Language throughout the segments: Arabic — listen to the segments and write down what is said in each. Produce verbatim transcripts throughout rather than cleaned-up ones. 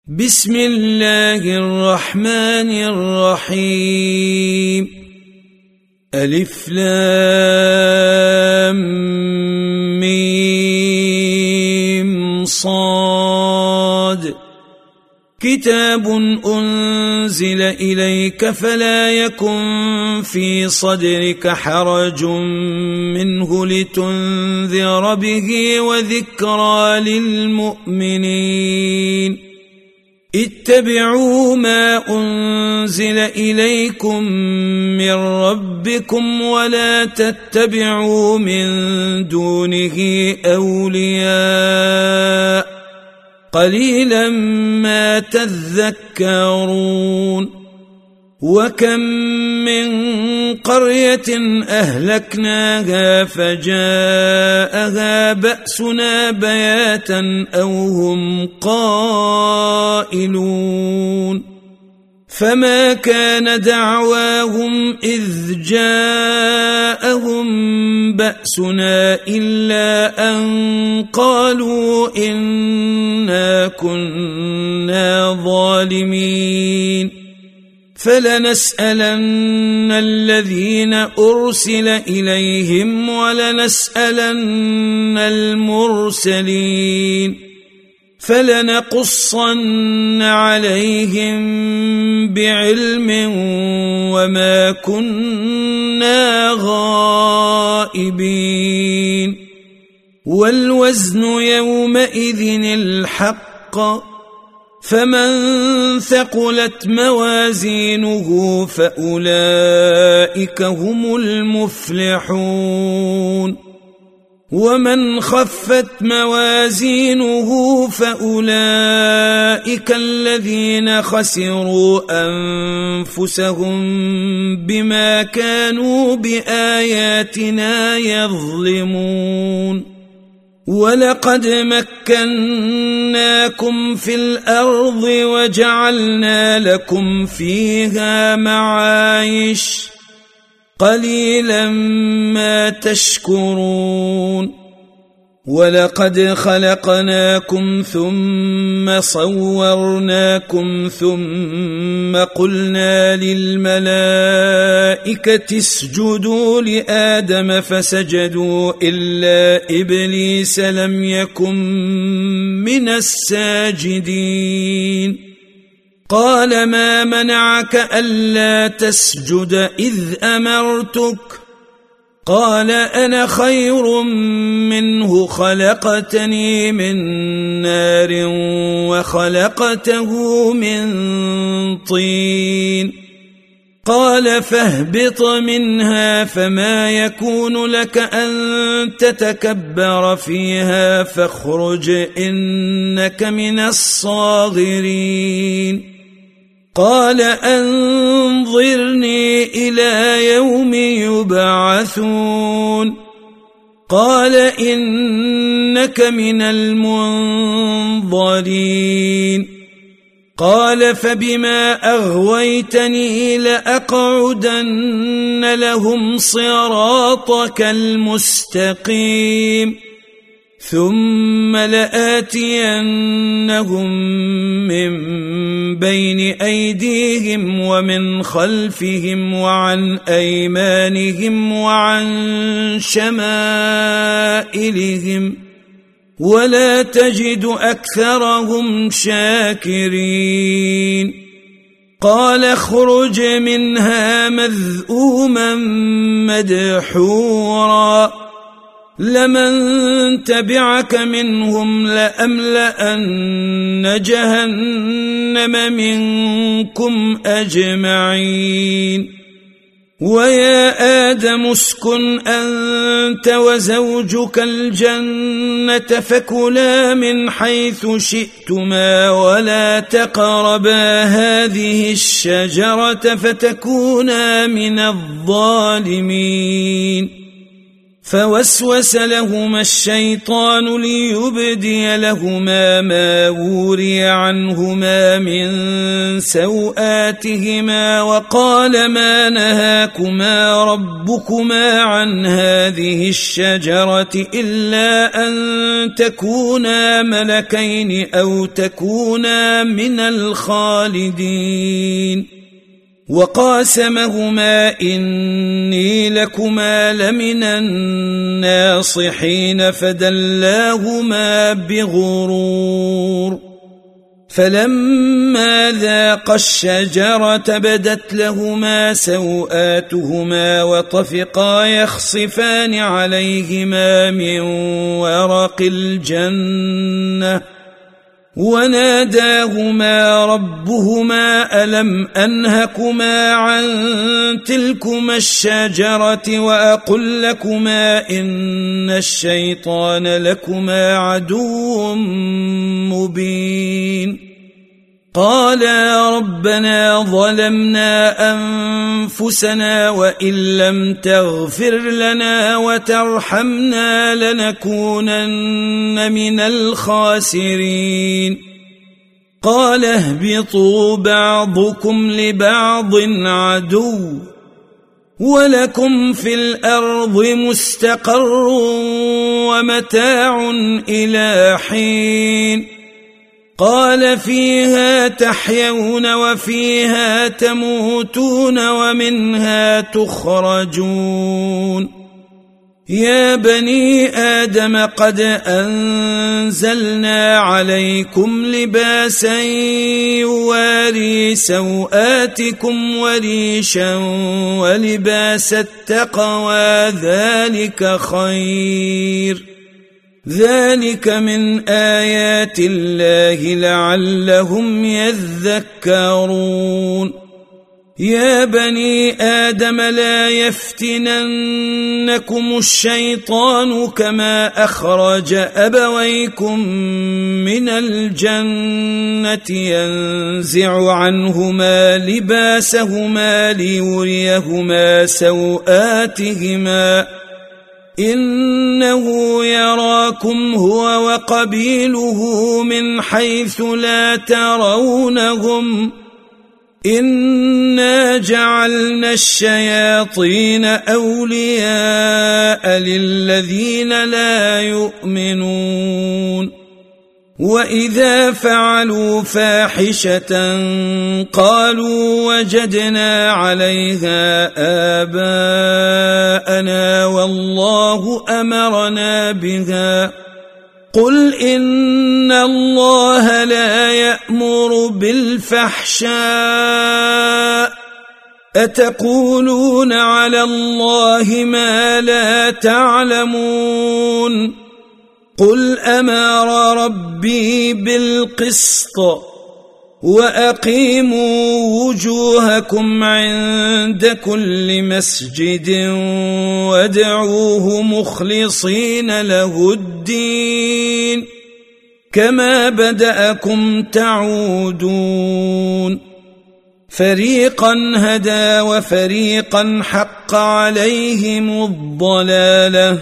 بسم الله الرحمن الرحيم. ألف لام ميم صاد. كتاب أنزل إليك فلا يكن في صدرك حرج منه لتنذر به وذكرى للمؤمنين. اتبعوا ما أنزل إليكم من ربكم ولا تتبعوا من دونه أولياء قليلا ما تذكرون. وكم من قرية أهلكناها فجاءها بأسنا بياتا أو هم قائلون. فما كان دعواهم إذ جاءهم بأسنا إلا أن قالوا إنا كنا ظالمين. فلنسألن الذين أرسل إليهم ولنسألن المرسلين. فلنقصن عليهم بعلم وما كنا غائبين. والوزن يومئذ الحق فمن ثقلت موازينه فأولئك هم المفلحون. ومن خفت موازينه فأولئك الذين خسروا أنفسهم بما كانوا بآياتنا يظلمون. ولقد مكناكم في الأرض وجعلنا لكم فيها معايش قليلا ما تشكرون. ولقد خلقناكم ثم صورناكم ثم قلنا للملائكة اسجدوا لآدم فسجدوا إلا إبليس لم يكن من الساجدين. قال ما منعك ألا تسجد إذ أمرتك؟ قال أنا خير منه خلقتني من نار وخلقته من طين. قال فاهبط منها فما يكون لك أن تتكبر فيها فاخرج إنك من الصاغرين. قال أنظرني إلى يوم يبعثون. قال إنك من المنظرين. قال فبما أغويتني لأقعدن لهم صراطك المستقيم ثم لآتينهم من بين أيديهم ومن خلفهم وعن أيمانهم وعن شمائلهم ولا تجد أكثرهم شاكرين. قال اخرج منها مذءوما مدحورا لمن تبعك منهم لأملأن جهنم منكم أجمعين. ويا آدم اسكن أنت وزوجك الجنة فكلا من حيث شئتما ولا تقربا هذه الشجرة فتكونا من الظالمين. فوسوس لهما الشيطان ليبدي لهما ما وري عنهما من سوآتهما وقال ما نهاكما ربكما عن هذه الشجرة إلا أن تكونا ملكين أو تكونا من الخالدين وقاسمهما إني لكما لمن الناصحين فدلاهما بغرور فلما ذاقا الشجرة بدت لهما سوآتهما وطفقا يخصفان عليهما من ورق الجنة وناداهما ربهما ألم أنهكما عن تلكما الشجرة وأقل لكما إن الشيطان لكما عدو مبين قالا ربنا ظلمنا أنفسنا وإن لم تغفر لنا وترحمنا لنكونن من الخاسرين قال اهبطوا بعضكم لبعض عدو ولكم في الأرض مستقر ومتاع إلى حين قال فيها تحيون وفيها تموتون ومنها تخرجون يا بني آدم قد أنزلنا عليكم لباسا يواري سوآتكم وريشا ولباس التقوى ذلك خير ذلك من آيات الله لعلهم يذكرون يا بني آدم لا يفتننكم الشيطان كما أخرج أبويكم من الجنة ينزع عنهما لباسهما ليريهما سوآتهما إنه يراكم هو وقبيله من حيث لا ترونهم إنا جعلنا الشياطين أولياء للذين لا يؤمنون وإذا فعلوا فاحشة قالوا وجدنا عليها آباءنا والله أمرنا بها قل إن الله لا يأمر بالفحشاء أتقولون على الله ما لا تعلمون قل أمر ربي بالقسط وأقيموا وجوهكم عند كل مسجد وادعوه مخلصين له الدين كما بدأكم تعودون فريقا هدى وفريقا حق عليهم الضلالة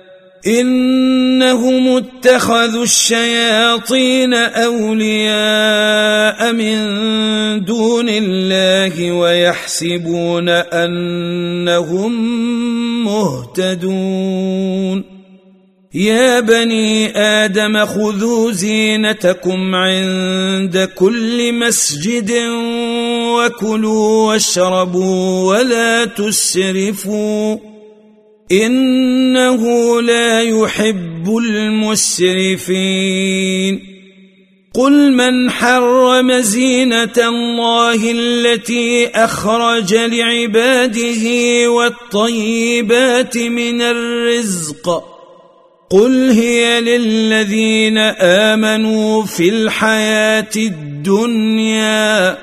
إنهم اتخذوا الشياطين أولياء من دون الله ويحسبون أنهم مهتدون يا بني آدم خذوا زينتكم عند كل مسجد وكلوا واشربوا ولا تسرفوا إنه لا يحب المسرفين قل من حرم زينة الله التي أخرج لعباده والطيبات من الرزق قل هي للذين آمنوا في الحياة الدنيا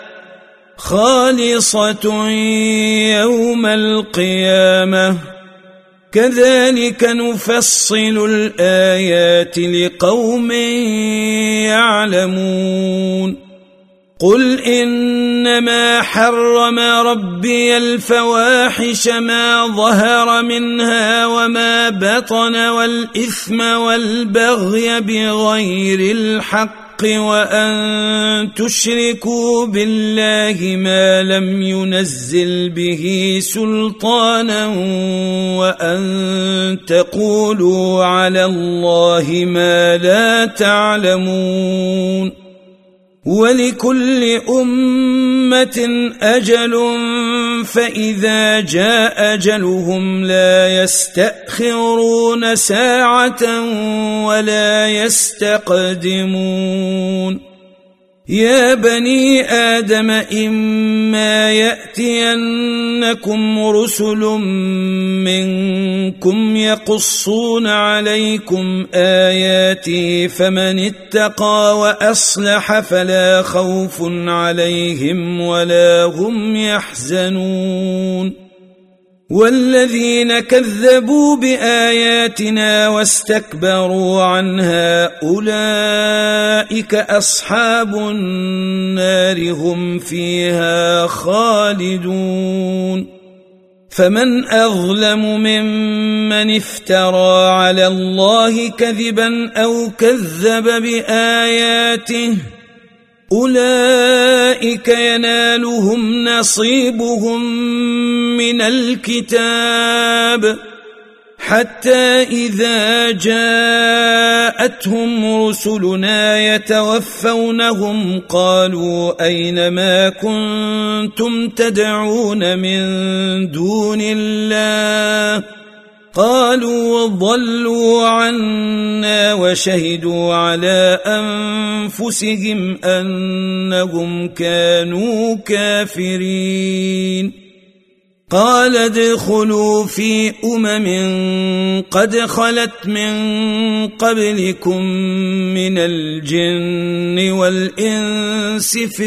خالصة يوم القيامة كذلك نفصل الآيات لقوم يعلمون قل إنما حرم ربي الفواحش ما ظهر منها وما بطن والإثم والبغي بغير الحق وأن تشركوا بالله ما لم ينزل به سلطانا وأن تقولوا على الله ما لا تعلمون ولكل أمة أجل فإذا جاء أجلهم لا يستأخرون ساعة ولا يستقدمون يا بني آدم إما يأتينكم رسل منكم يقصون عليكم آياتي فمن اتقى وأصلح فلا خوف عليهم ولا هم يحزنون والذين كذبوا بآياتنا واستكبروا عنها أولئك أصحاب النار هم فيها خالدون فمن أظلم ممن افترى على الله كذبا أو كذب بآياته أولئك ينالهم نصيبهم من الكتاب حتى إذا جاءتهم رسلنا يتوفونهم قالوا أين ما كنتم تدعون من دون الله قالوا ضلوا عنا وشهدوا على أنفسهم أنهم كانوا كافرين قال ادخلوا في أمم قد خلت من قبلكم من الجن والإنس في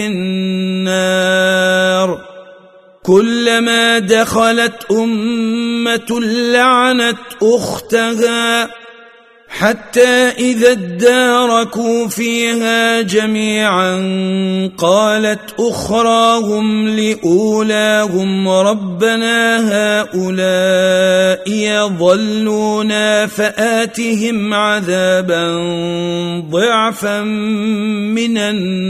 النار كلما دخلت أمة لعنت أختها حتى إذا اداركوا فيها جميعا قالت أخراهم لأولاهم ربنا هؤلاء يضلونا فآتهم عذابا ضعفا من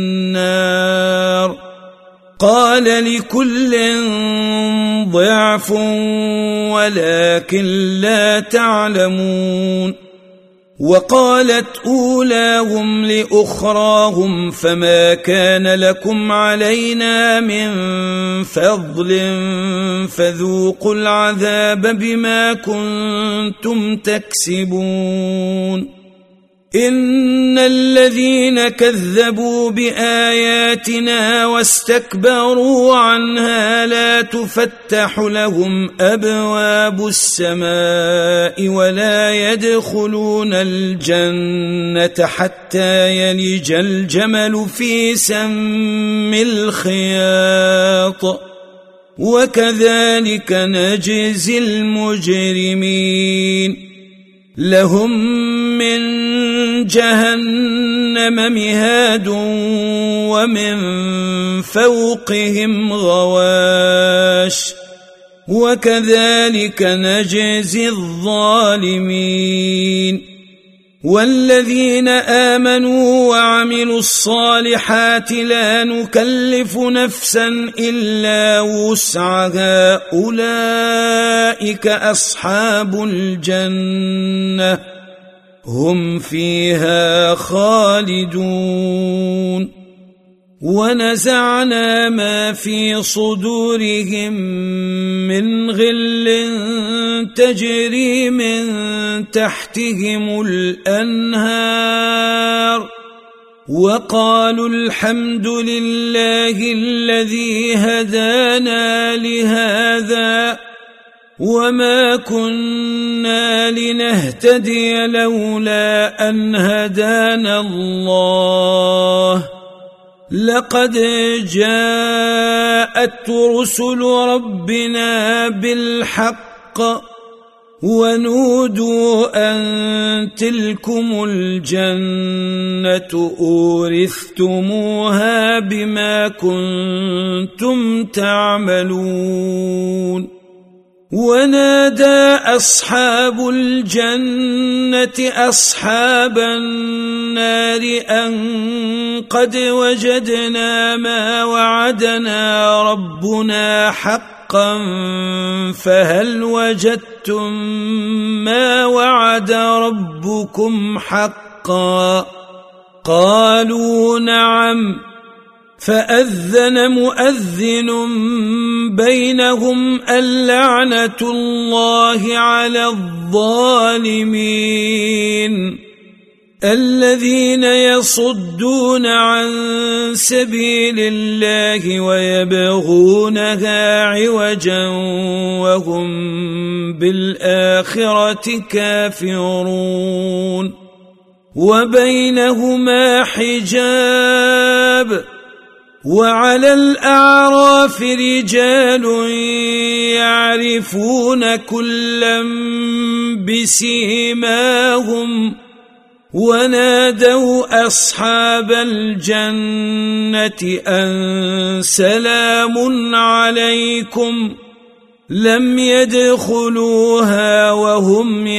النار قال لكل ضعف ولكن لا تعلمون وقالت أولاهم لأخراهم فما كان لكم علينا من فضل فذوقوا العذاب بما كنتم تكسبون إن الذين كذبوا بآياتنا واستكبروا عنها لا تفتح لهم أبواب السماء ولا يدخلون الجنة حتى يلج الجمل في سم الخياط وكذلك نجزي المجرمين لهم من جهنم مهاد ومن فوقهم غواش وكذلك نجزي الظالمين والذين آمنوا وعملوا الصالحات لا نكلف نفسا إلا وسعها أولئك أصحاب الجنة هم فيها خالدون ونزعنا ما في صدورهم من غل تجري من تحتهم الأنهار وقالوا الحمد لله الذي هدانا لهذا وما كنا لنهتدي لولا أن هدانا الله لقد جاءت رسل ربنا بالحق ونودوا أن تلكم الجنة أورثتموها بما كنتم تعملون ونادى أصحاب الجنة أصحاب النار أن قد وجدنا ما وعدنا ربنا حقا فهل وجدتم ما وعد ربكم حقا قالوا نعم فأذن مؤذن بينهم اللعنة الله على الظالمين الذين يصدون عن سبيل الله ويبغونها عوجا وهم بالآخرة كافرون وبينهما حجاب وعلى الأعراف رجال يعرفون كلا بسيماهم ونادوا أصحاب الجنة أن سلام عليكم لم يدخلوها وهم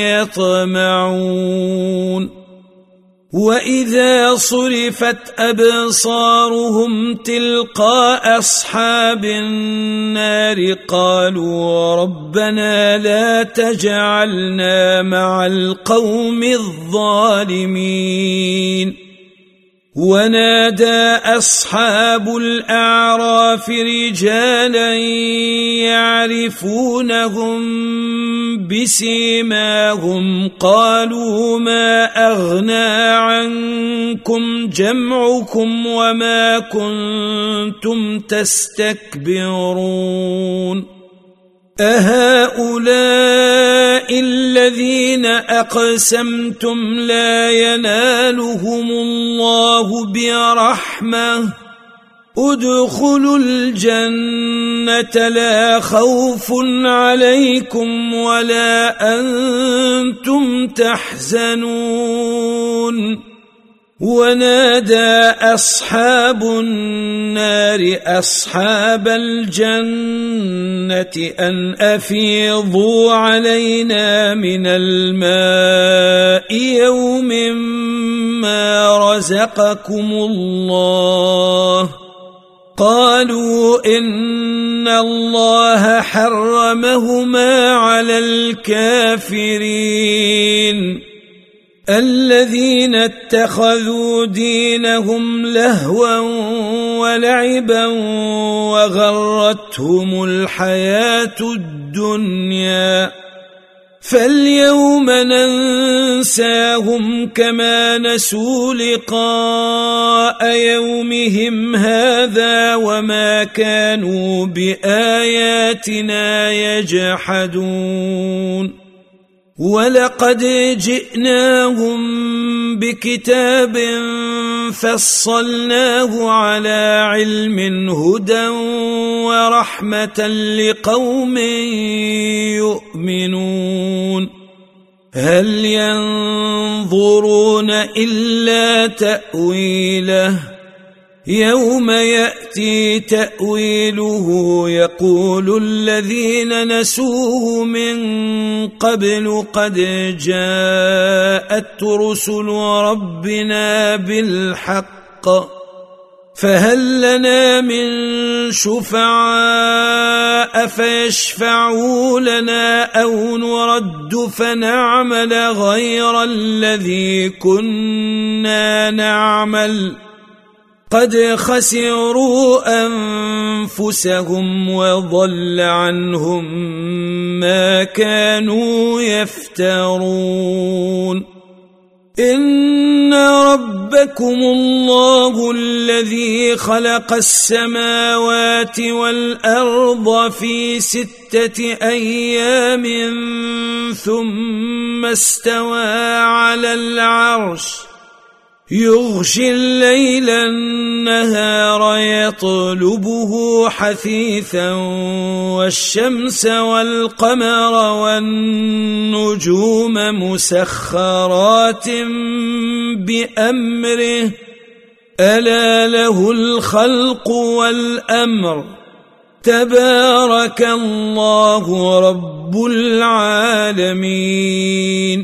يطمعون وإذا صرفت أبصارهم تلقاء أصحاب النار قالوا ربنا لا تجعلنا مع القوم الظالمين ونادى أصحاب الأعراف رجالا يعرفونهم بسيماهم قالوا ما أغنى عنكم جمعكم وما كنتم تستكبرون أهؤلاء الذين أقسمتم لا ينالهم الله برحمة ادخلوا الجنة لا خوف عليكم ولا أنتم تحزنون ونادى أصحاب النار أصحاب الجنة أن أفيضوا علينا من الماء يوم ما رزقكم الله قالوا إن الله حرمهما على الكافرين الذين اتخذوا دينهم لهوا ولعبا وغرتهم الحياة الدنيا فاليوم ننساهم كما نسوا لقاء يومهم هذا وما كانوا بآياتنا يجحدون ولقد جئناهم بكتاب فصلناه على علم هدى ورحمة لقوم يؤمنون هل ينظرون إلا تأويله يوم يأتي تأويله يقول الذين نسوه من قبل قد جاءت رسل ربنا بالحق فهل لنا من شفعاء فيشفعوا لنا أو نرد فنعمل غير الذي كنا نعمل قد خسروا أنفسهم وضل عنهم ما كانوا يفترون إن ربكم الله الذي خلق السماوات والأرض في ستة أيام ثم استوى على العرش يغشي الليل النهار يطلبه حثيثا والشمس والقمر والنجوم مسخرات بأمره ألا له الخلق والأمر تبارك الله رب العالمين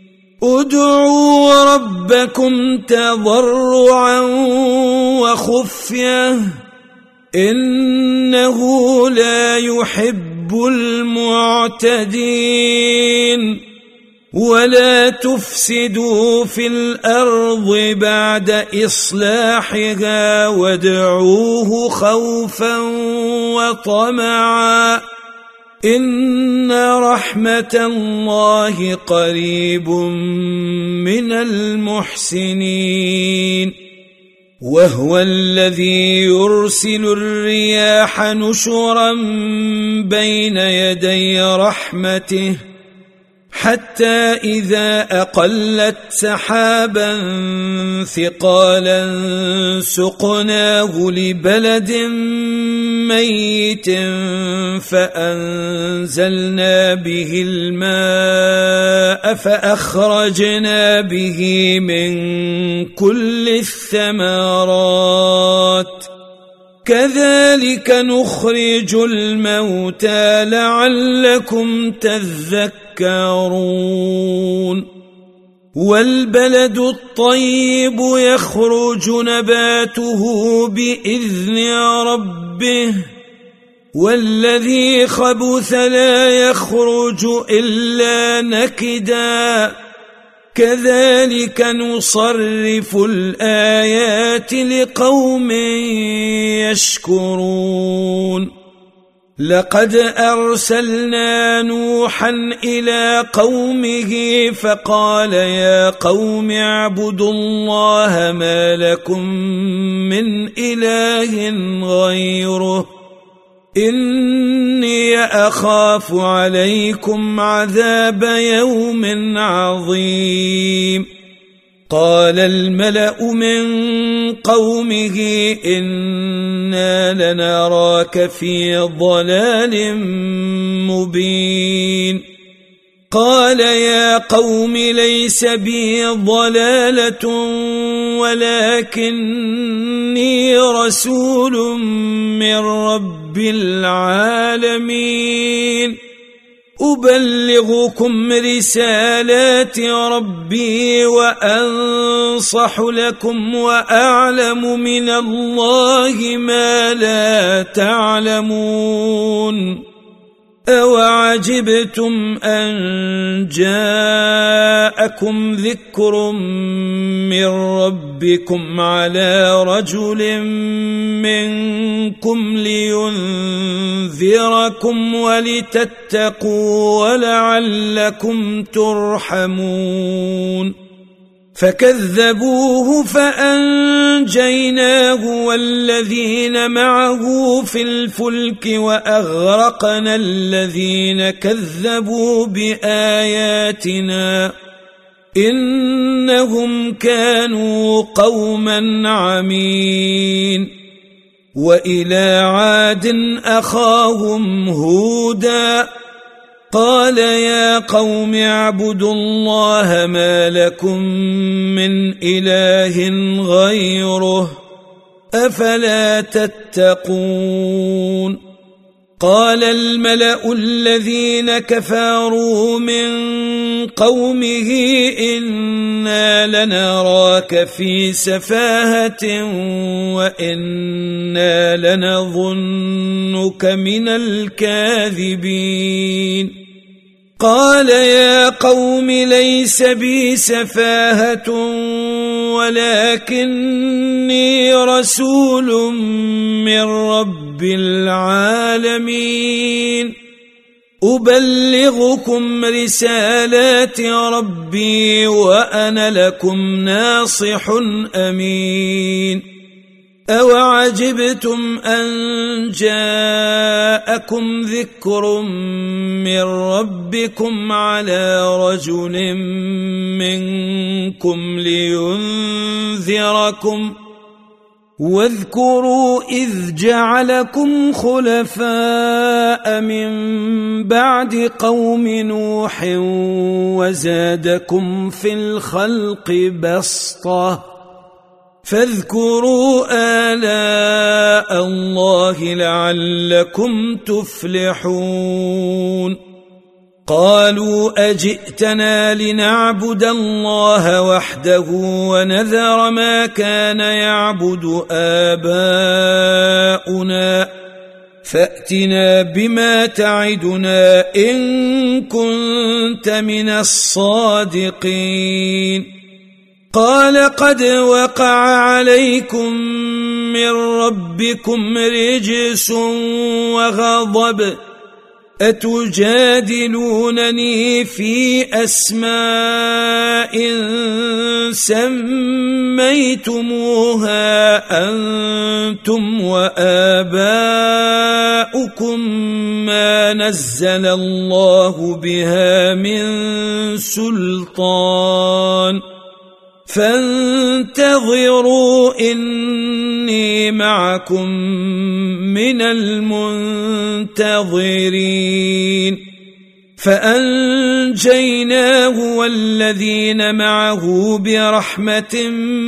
ادعوا ربكم تضرعا وخفية إنه لا يحب المعتدين ولا تفسدوا في الأرض بعد إصلاحها وادعوه خوفا وطمعا إن رحمة الله قريب من المحسنين وهو الذي يرسل الرياح نشرا بين يدي رحمته حتى إذا أقلت سحابا ثقالا سقناه لبلد ميت فأنزلنا به الماء فأخرجنا به من كل الثمرات كذلك نخرج الموتى لعلكم تذكرون والبلد الطيب يخرج نباته بإذن ربه والذي خبث لا يخرج إلا نكدا كذلك نصرف الآيات لقوم يشكرون لقد أرسلنا نوحا إلى قومه فقال يا قوم اعبدوا الله ما لكم من إله غيره إني أخاف عليكم عذاب يوم عظيم قال الملأ من قومه إنا لنراك في ضلال مبين قال يا قوم ليس بي ضلالة ولكني رسول من رب العالمين أبلغكم رسالات ربي وأنصح لكم وأعلم من الله ما لا تعلمون أوعجبتم أن جاءكم ذكر من ربكم على رجل منكم لينذركم ولتتقوا ولعلكم ترحمون فكذبوه فأنجيناه والذين معه في الفلك وأغرقنا الذين كذبوا بآياتنا إنهم كانوا قوما عمين وإلى عاد أخاهم هودا قال يا قوم اعبدوا الله ما لكم من إله غيره أفلا تتقون قال الملأ الذين كفروا من قومه إنا لنراك في سفاهة وإنا لنظنك من الكاذبين قال يا قوم ليس بي سفاهة ولكني رسول من رب العالمين أبلغكم رسالات ربي وأنا لكم ناصح أمين أوعجبتم أن جاءكم ذكر من ربكم على رجل منكم لينذركم واذكروا إذ جعلكم خلفاء من بعد قوم نوح وزادكم في الخلق بسطة فاذكروا آلاء الله لعلكم تفلحون قالوا أجئتنا لنعبد الله وحده ونذر ما كان يعبد آباؤنا فأتنا بما تعدنا إن كنت من الصادقين قال قد وقع عليكم من ربكم رجس وغضب أتجادلونني في أسماء سميتموها أنتم وآباؤكم ما نزل الله بها من سلطان فانتظروا إني معكم من المنتظرين فأنجيناه والذين معه برحمة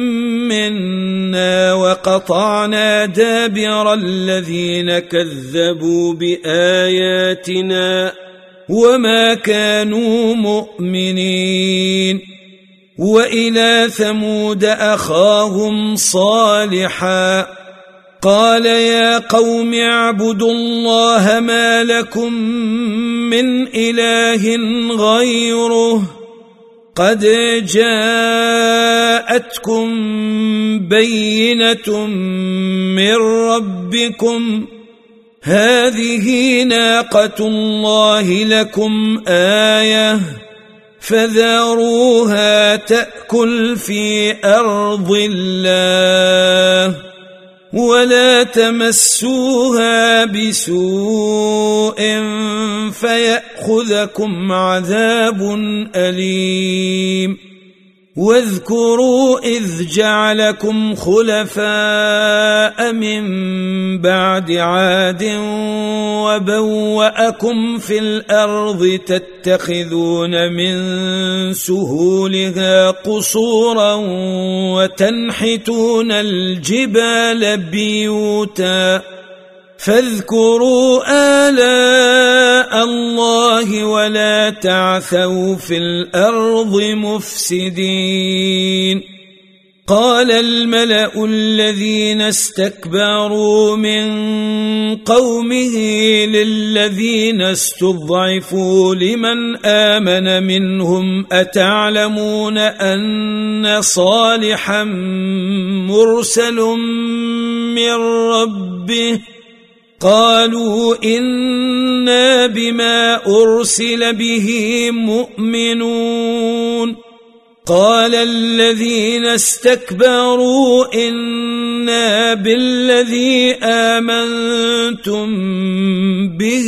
منا وقطعنا دابر الذين كذبوا بآياتنا وما كانوا مؤمنين وإلى ثمود أخاهم صالحا قال يا قوم اعبدوا الله ما لكم من إله غيره قد جاءتكم بينة من ربكم هذه ناقة الله لكم آية فذروها تأكل في أرض الله ولا تمسوها بسوء فيأخذكم عذاب أليم واذكروا إذ جعلكم خلفاء من بعد عاد وبوأكم في الأرض تتخذون من سهولها قصورا وتنحتون الجبال بيوتا فاذكروا آلاء الله ولا تعثوا في الأرض مفسدين قال الملأ الذين استكبروا من قومه للذين استضعفوا لمن آمن منهم أتعلمون أن صالحا مرسل من ربه قالوا إنا بما أرسل به مؤمنون قال الذين استكبروا إنا بالذي آمنتم به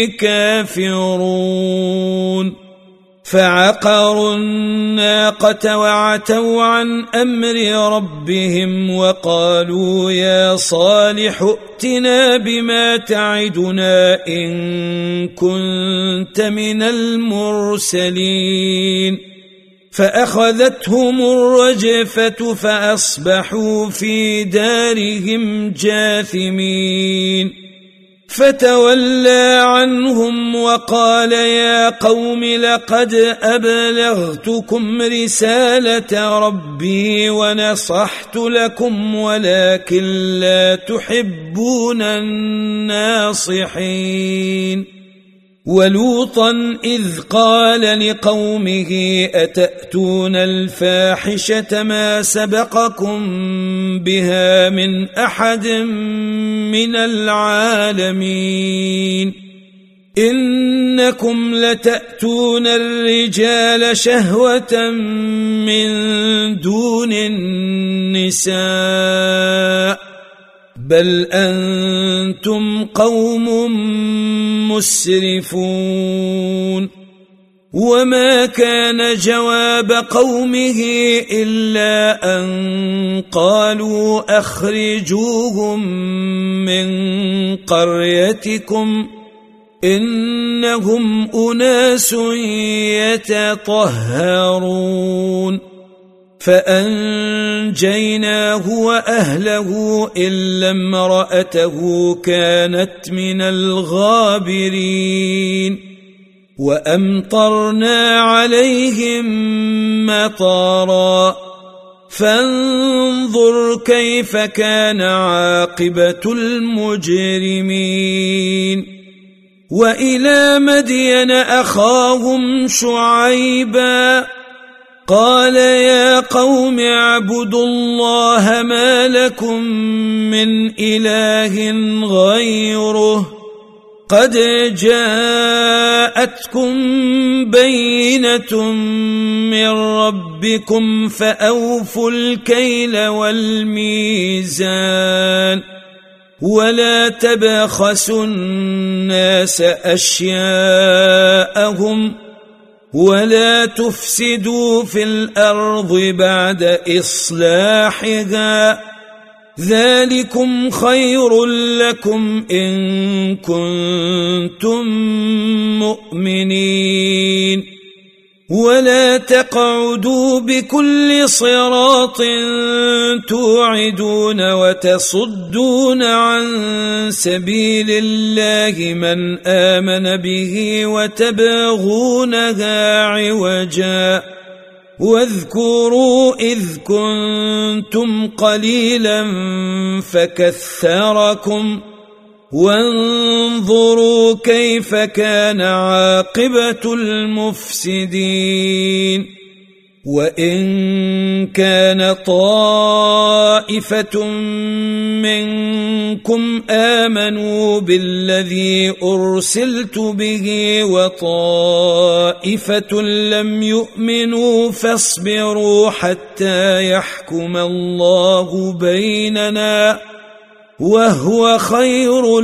كافرون فعقروا الناقة وعتوا عن أمر ربهم وقالوا يا صالح ائتنا بما تعدنا إن كنت من المرسلين فأخذتهم الرجفة فأصبحوا في دارهم جاثمين فتولى عنهم وقال يا قوم لقد أبلغتكم رسالة ربي ونصحت لكم ولكن لا تحبون الناصحين ولوطا إذ قال لقومه أتأتون الفاحشة ما سبقكم بها من أحد من العالمين إنكم لتأتون الرجال شهوة من دون النساء بل أنتم قوم مسرفون وما كان جواب قومه إلا أن قالوا أخرجوهم من قريتكم إنهم أناس يتطهرون فأنجيناه وأهله إلا امرأته كانت من الغابرين وأمطرنا عليهم مطرا فانظر كيف كان عاقبة المجرمين وإلى مدين أخاهم شعيبا قال يا قوم اعبدوا الله ما لكم من إله غيره قد جاءتكم بينة من ربكم فأوفوا الكيل والميزان ولا تبخسوا الناس أشياءهم ولا تفسدوا في الأرض بعد إصلاحها ذلكم خير لكم إن كنتم مؤمنين ولا تقعدوا بكل صراط توعدون وتصدون عن سبيل الله من آمن به وتبغونها عوجا واذكروا إذ كنتم قليلا فكثركم وانظروا كيف كان عاقبة المفسدين وإن كان طائفة منكم آمنوا بالذي أرسلت به وطائفة لم يؤمنوا فاصبروا حتى يحكم الله بيننا وهو خير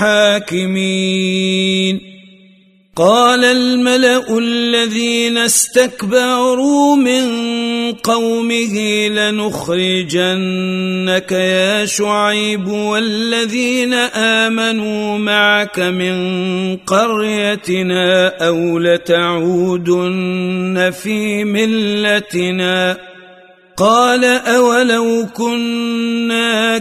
الحاكمين قال الملأ الذين استكبروا من قومه لنخرجنك يا شعيب والذين آمنوا معك من قريتنا أو لتعودن في ملتنا قال أولو كنا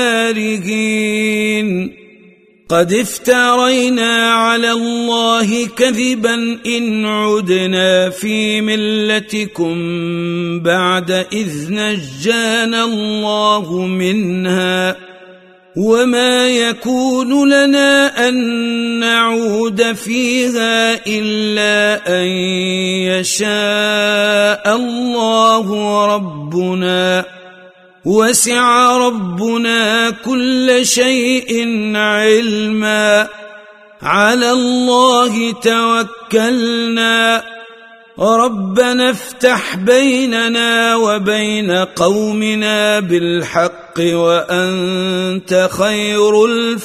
كارهين قد افترينا على الله كذبا إن عدنا في ملتكم بعد إذ نجانا الله منها وما يكون لنا أن نعود فيها إلا أن يشاء الله ربنا وسع ربنا كل شيء علما على الله توكلنا ربنا افتح بيننا وبين قومنا بالحق وأنت خير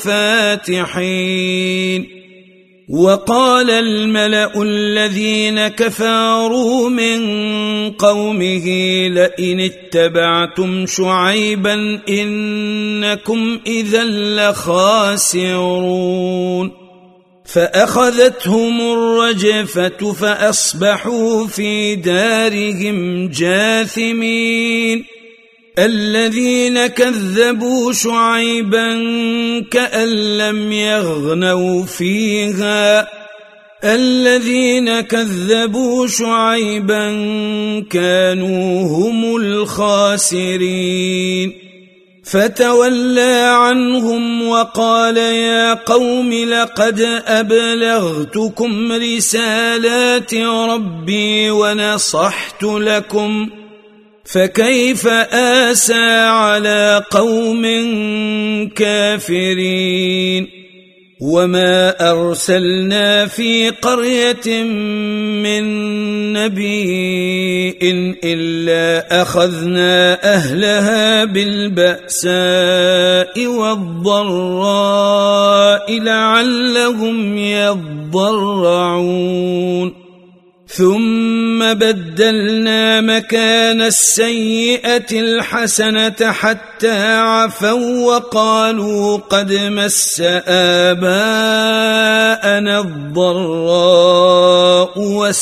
الفاتحين وقال الملأ الذين كفروا من قومه لئن اتبعتم شعيبا إنكم إذا لخاسرون فأخذتهم الرجفة فأصبحوا في دارهم جاثمين الذين كذبوا شعيبا كأن لم يغنوا فيها الذين كذبوا شعيبا كانوا هم الخاسرين فتولى عنهم وقال يا قوم لقد أبلغتكم رسالات ربي ونصحت لكم فكيف آسى على قوم كافرين وما أرسلنا في قرية من نبي إلا أخذنا أهلها بالبأساء والضراء لعلهم يضرعون ثم بدلنا مكان السيئة الحسنة حتى عفوا وقالوا قد مس آباءنا الضراء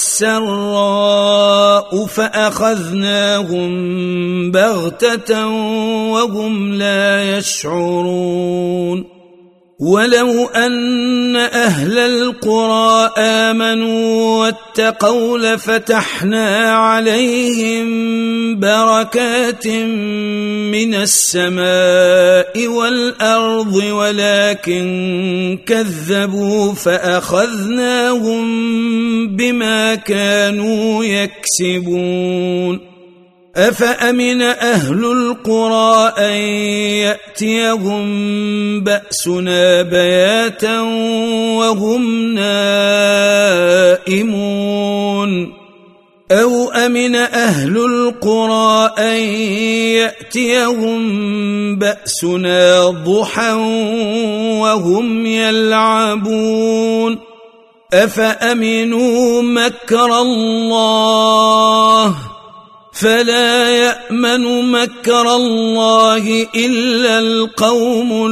والسراء فأخذناهم بغتة وهم لا يشعرون ولو أن أهل القرى آمنوا واتقوا لفتحنا عليهم بركات من السماء والأرض ولكن كذبوا فأخذناهم بما كانوا يكسبون أفأمن أهل القرى أن يأتيهم بأسنا بياتا وهم نائمون أو أمن أهل القرى أن يأتيهم بأسنا ضحى وهم يلعبون أفأمنوا مكر الله فلا يأمن مكر الله إلا القوم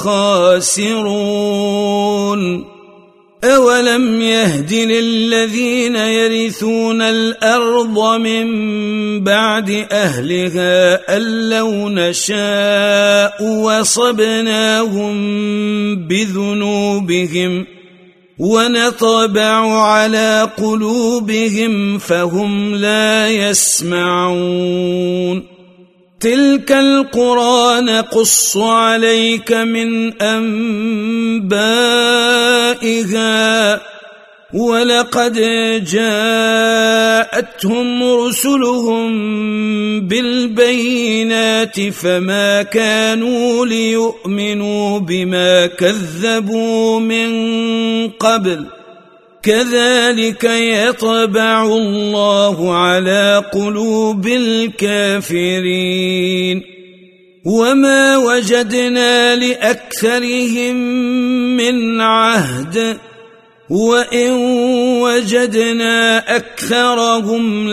الخاسرون أولم يهد للذين يرثون الأرض من بعد أهلها أن لو نشاء وصبناهم بذنوبهم ونطبع على قلوبهم فهم لا يسمعون تلك القرى نقص عليك من أنبائها ولقد جاءتهم رسلهم بالبينات فما كانوا ليؤمنوا بما كذبوا من قبل كذلك يطبع الله على قلوب الكافرين وما وجدنا لأكثرهم من عهد وإن وجدنا أكثرهم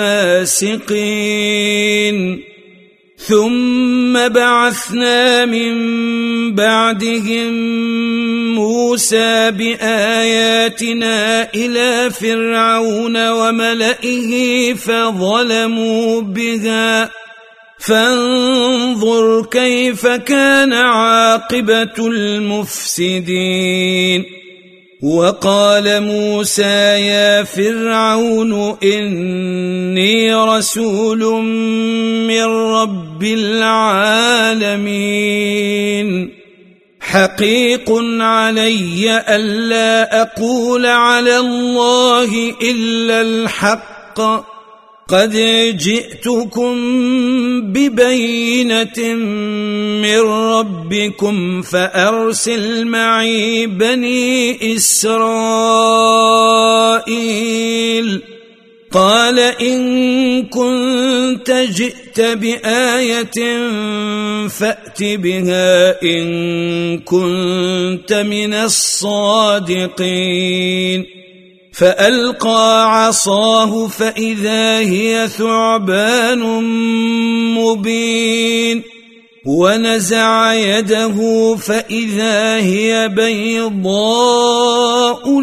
لفاسقين ثم بعثنا من بعدهم موسى بآياتنا إلى فرعون وملئه فظلموا بها فانظر كيف كان عاقبة المفسدين وقال موسى يا فرعون إني رسول من رب العالمين حقيق علي ألا أقول على الله إلا الحق قد جئتكم ببينة من ربكم فأرسل معي بني إسرائيل قال إن كنت جئت بآية فأت بها إن كنت من الصادقين فألقى عصاه فإذا هي ثعبان مبين ونزع يده فإذا هي بيضاء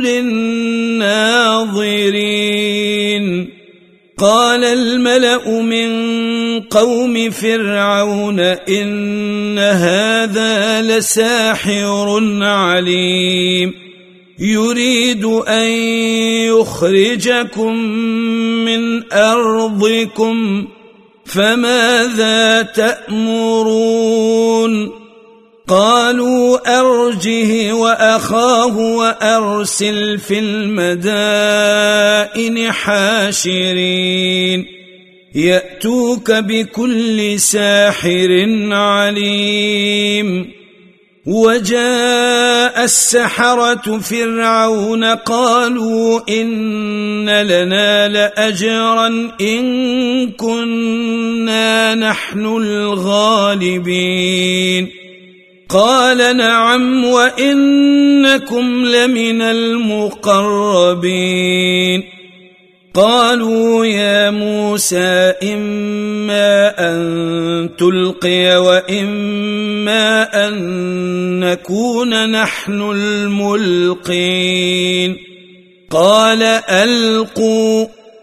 للناظرين قال الملأ من قوم فرعون إن هذا لساحر عليم يريد أن يخرجكم من أرضكم فماذا تأمرون قالوا أرجه وأخاه وأرسل في المدائن حاشرين يأتوك بكل ساحر عليم وجاء السحرة فرعون قالوا إن لنا لأجرا إن كنا نحن الغالبين قال نعم وإنكم لمن المقربين قالوا يا موسى إما أن تلقي وإما أن نكون نحن الملقين قال ألقوا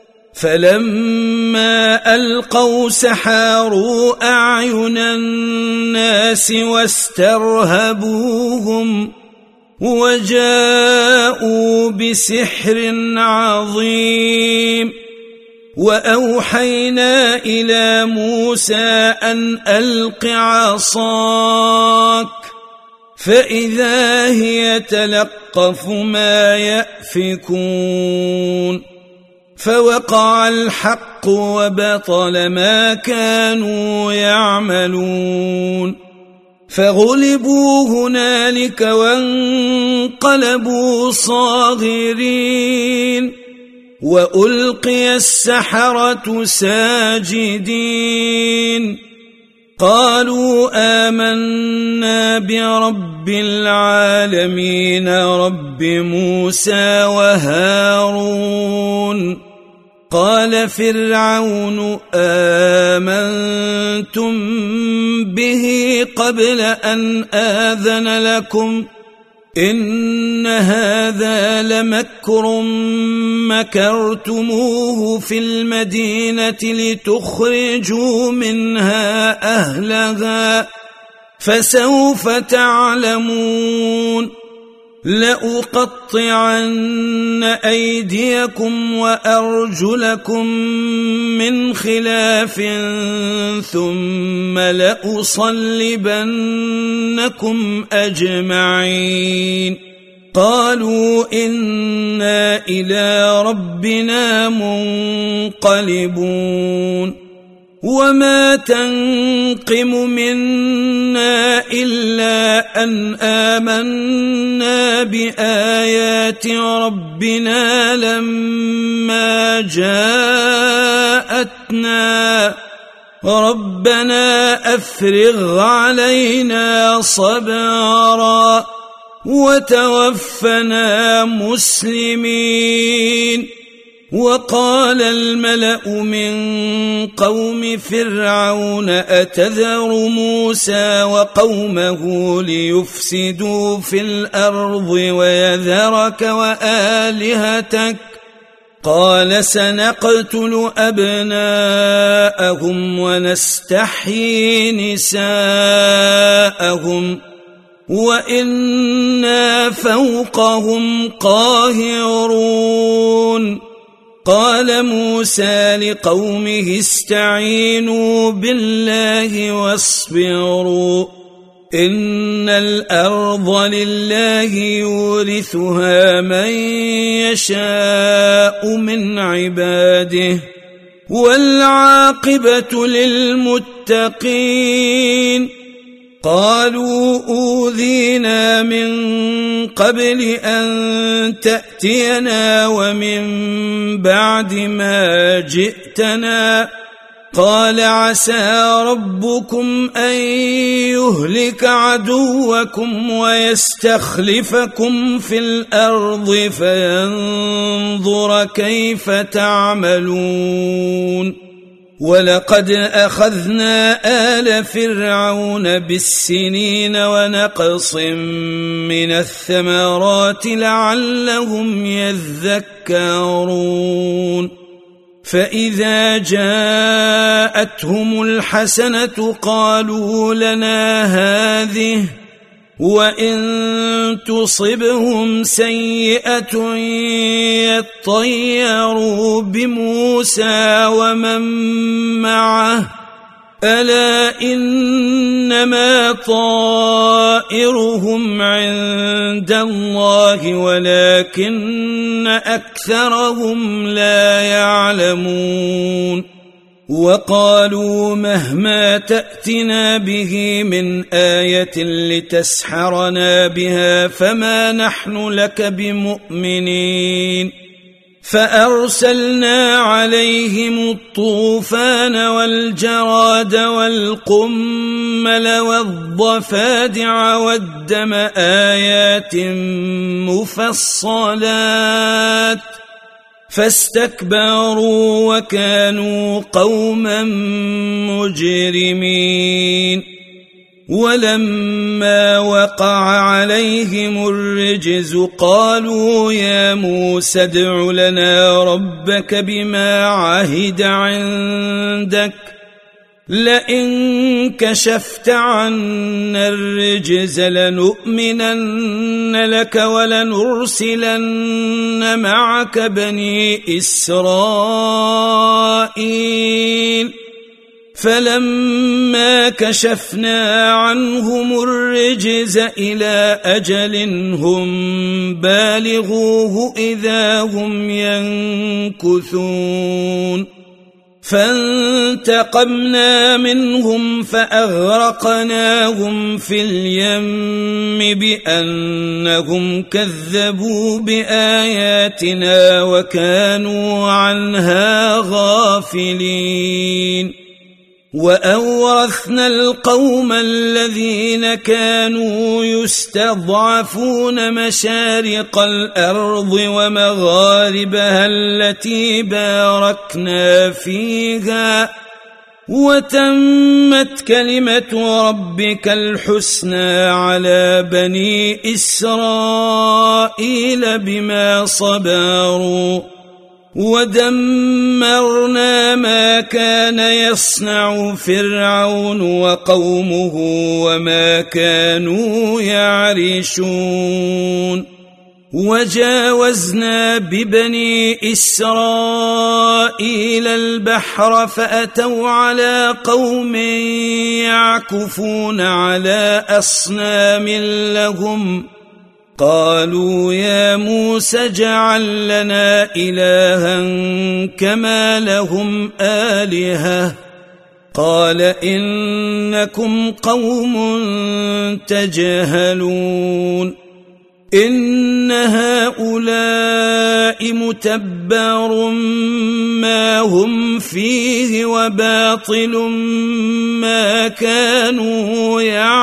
فلما ألقوا سحروا أعين الناس واسترهبوهم وجاءوا بسحر عظيم وأوحينا إلى موسى أن ألق عصاك فإذا هي تلقف ما يأفكون فوقع الحق وبطل ما كانوا يعملون فغلبوا هنالك وانقلبوا صاغرين وألقي السحرة ساجدين قالوا آمنا برب العالمين رب موسى وهارون قال فرعون آمنتم به قبل أن آذن لكم إن هذا لمكر مكرتموه في المدينة لتخرجوا منها أهلها فسوف تعلمون لأقطعن أيديكم وأرجلكم من خلاف ثم لأصلبنكم أجمعين قالوا إنا إلى ربنا منقلبون وما تنقم منا إلا أن آمنا بآيات ربنا لما جاءتنا ربنا أفرغ علينا صبرا وتوفنا مسلمين وقال الملأ من قوم فرعون أتذر موسى وقومه ليفسدوا في الأرض ويذرك وآلهتك قال سنقتل أبناءهم ونستحيي نساءهم وإنا فوقهم قاهرون قال موسى لقومه استعينوا بالله واصبروا إن الأرض لله يورثها من يشاء من عباده والعاقبة للمتقين قالوا أوذينا من قبل أن تأتينا ومن بعد ما جئتنا قال عسى ربكم أن يهلك عدوكم ويستخلفكم في الأرض فينظر كيف تعملون ولقد أخذنا آل فرعون بالسنين ونقص من الثمرات لعلهم يذكرون فإذا جاءتهم الحسنة قالوا لنا هذه وإن تصبهم سيئة يطيروا بموسى ومن معه ألا إنما طائرهم عند الله ولكن أكثرهم لا يعلمون وقالوا مهما تأتنا به من آية لتسحرنا بها فما نحن لك بمؤمنين فأرسلنا عليهم الطوفان والجراد والقمل والضفادع والدم آيات مفصلات فاستكبروا وكانوا قوما مجرمين ولما وقع عليهم الرجز قالوا يا موسى ادع لنا ربك بما عهد عندك لئن كشفت عنا الرجز لنؤمنن لك ولنرسلن معك بني إسرائيل فلما كشفنا عنهم الرجز إلى أجل هم بالغوه إذا هم ينكثون فانتقمنا منهم فأغرقناهم في اليم بأنهم كذبوا بآياتنا وكانوا عنها غافلين وأورثنا القوم الذين كانوا يستضعفون مشارق الأرض ومغاربها التي باركنا فيها وتمت كلمة ربك الحسنى على بني إسرائيل بما صبروا ودمرنا ما كان يصنع فرعون وقومه وما كانوا يعرشون وجاوزنا ببني إسرائيل البحر فأتوا على قوم يعكفون على أصنام لهم قالوا يا موسى اجعل لنا إلها كما لهم آلهة قال إنكم قوم تجهلون إن هؤلاء متبر ما هم فيه وباطل ما كانوا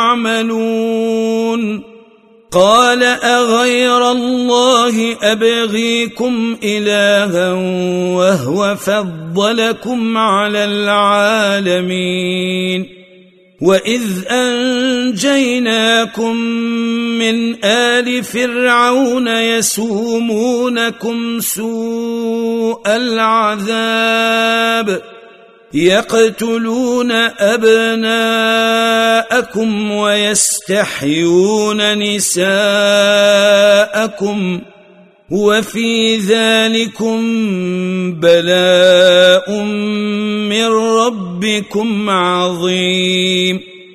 يعملون قال أغير الله أبغيكم إلها وهو فضلكم على العالمين وإذ أنجيناكم من آل فرعون يسومونكم سوء العذاب يقتلون أبناءكم ويستحيون نساءكم وفي ذلكم بلاء من ربكم عظيم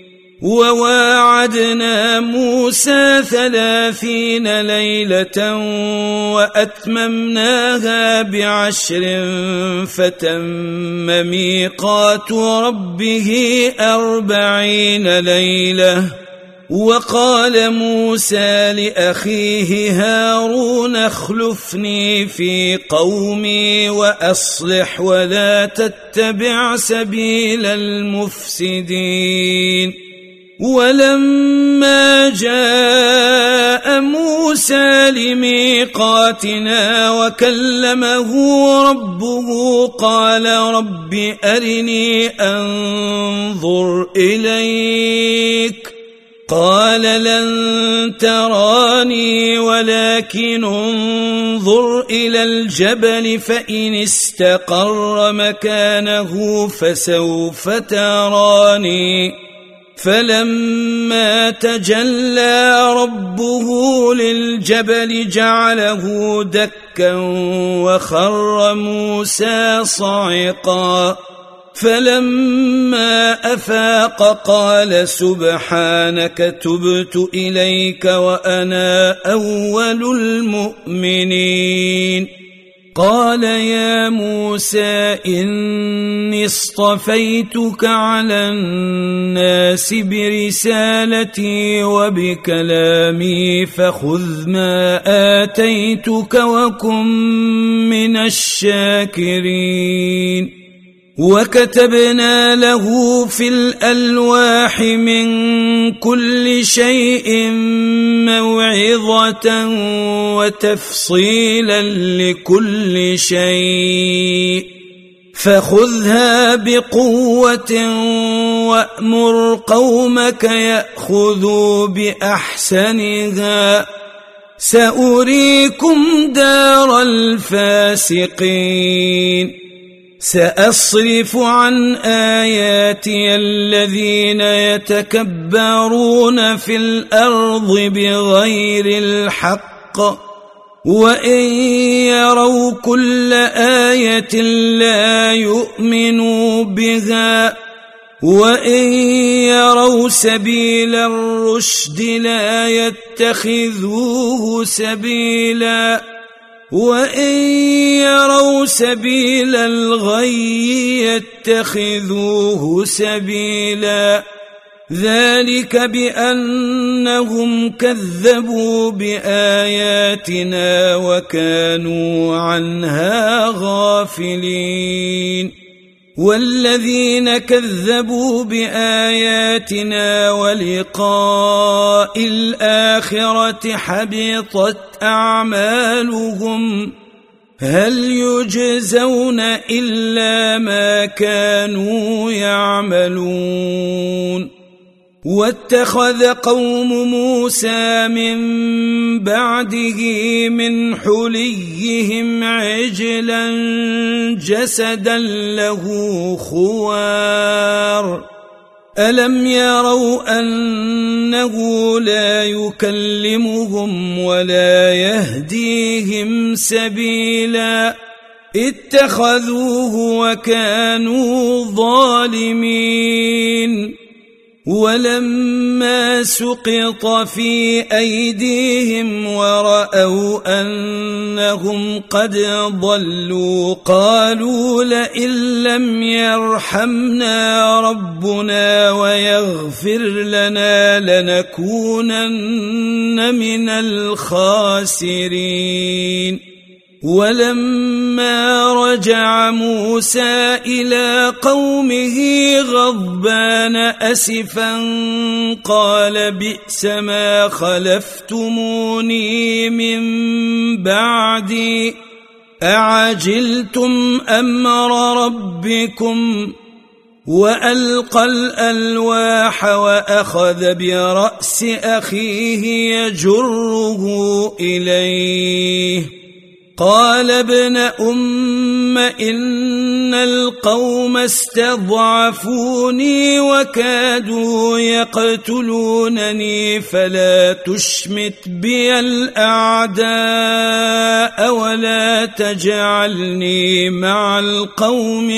وواعدنا موسى ثلاثين ليلة وأتممناها بعشر فتم ميقات ربه أربعين ليلة وقال موسى لأخيه هارون اخلفني في قومي وأصلح ولا تتبع سبيل المفسدين ولما جاء موسى لميقاتنا وكلمه ربه قال رب أرني أنظر إليك قال لن تراني ولكن انظر إلى الجبل فإن استقر مكانه فسوف تراني فلما تجلى ربه للجبل جعله دكا وخر موسى صعقا فلما أفاق قال سبحانك تبت إليك وأنا أول المؤمنين قال يا موسى إني اصطفيتك على الناس برسالتي وبكلامي فخذ ما آتيتك وكن من الشاكرين وكتبنا له في الألواح من كل شيء موعظة وتفصيلا لكل شيء فخذها بقوة وأمر قومك يأخذوا بأحسنها سأريكم دار الفاسقين سأصرف عن آياتي الذين يتكبرون في الأرض بغير الحق وإن يروا كل آية لا يؤمنوا بها وإن يروا سبيل الرشد لا يتخذوه سبيلا وإن يروا سبيل الغي يتخذوه سبيلا ذلك بأنهم كذبوا بآياتنا وكانوا عنها غافلين والذين كذبوا بآياتنا ولقاء الآخرة حبطت أعمالهم هل يجزون إلا ما كانوا يعملون واتخذ قوم موسى من بعده من حليهم عجلا جسدا له خوار ألم يروا أنه لا يكلمهم ولا يهديهم سبيلا اتخذوه وكانوا ظالمين ولما سقط في أيديهم ورأوا أنهم قد ضلوا قالوا لئن لم يرحمنا ربنا ويغفر لنا لنكونن من الخاسرين ولما رجع موسى إلى قومه غضبان أسفا قال بئس ما خلفتموني من بعدي أعجلتم أمر ربكم وألقى الألواح وأخذ برأس أخيه يجره إليه قال ابن أم إن القوم استضعفوني وكادوا يقتلونني فلا تشمت بي الأعداء ولا تجعلني مع القوم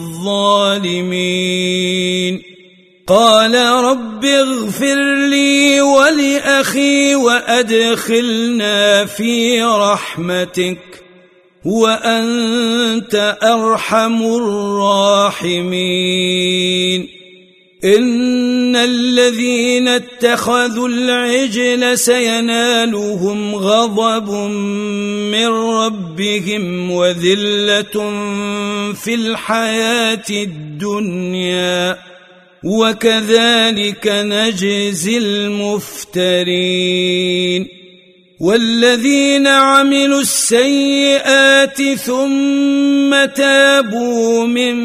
الظالمين قال رب اغفر لي ولأخي وأدخلنا في رحمتك وأنت أرحم الراحمين إن الذين اتخذوا العجل سينالهم غضب من ربهم وذلة في الحياة الدنيا وكذلك نجزي المفترين والذين عملوا السيئات ثم تابوا من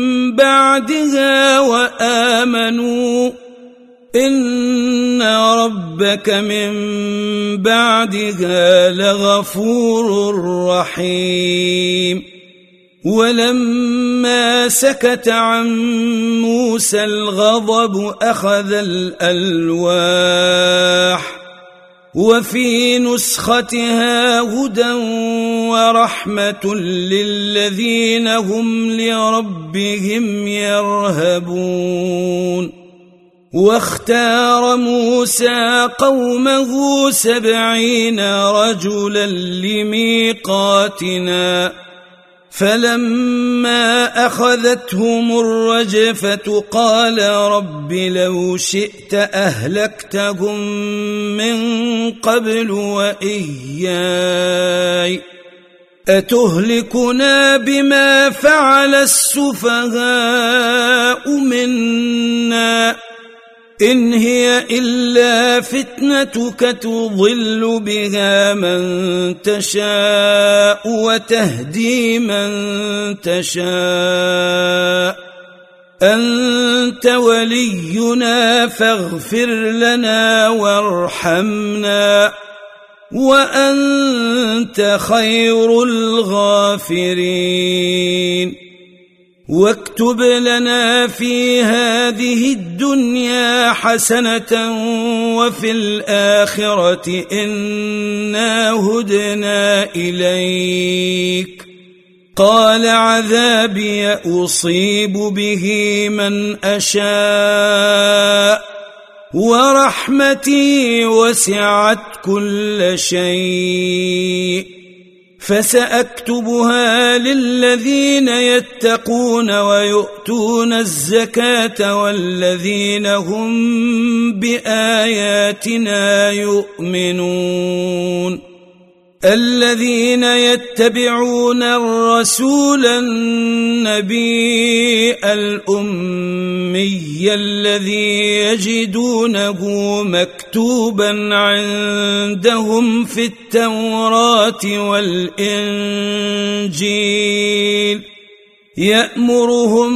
بعدها وآمنوا إن ربك من بعدها لغفور رحيم ولما سكت عن موسى الغضب أخذ الألواح وفي نسختها هدى ورحمة للذين هم لربهم يرهبون واختار موسى قومه سبعين رجلا لميقاتنا فلما أخذتهم الرجفة قال رب لو شئت أهلكتهم من قبل وإياي أتهلكنا بما فعل السفهاء منا إن هي إلا فتنتك تضل بها من تشاء وتهدي من تشاء أنت ولينا فاغفر لنا وارحمنا وأنت خير الغافرين واكتب لنا في هذه الدنيا حسنة وفي الآخرة إنا هدنا إليك قال عذابي أصيب به من أشاء ورحمتي وسعت كل شيء فسأكتبها للذين يتقون ويؤتون الزكاة والذين هم بآياتنا يؤمنون الذين يتبعون الرسول النبي الأمي الذي يجدونه مكتوبا عندهم في التوراة والإنجيل يأمرهم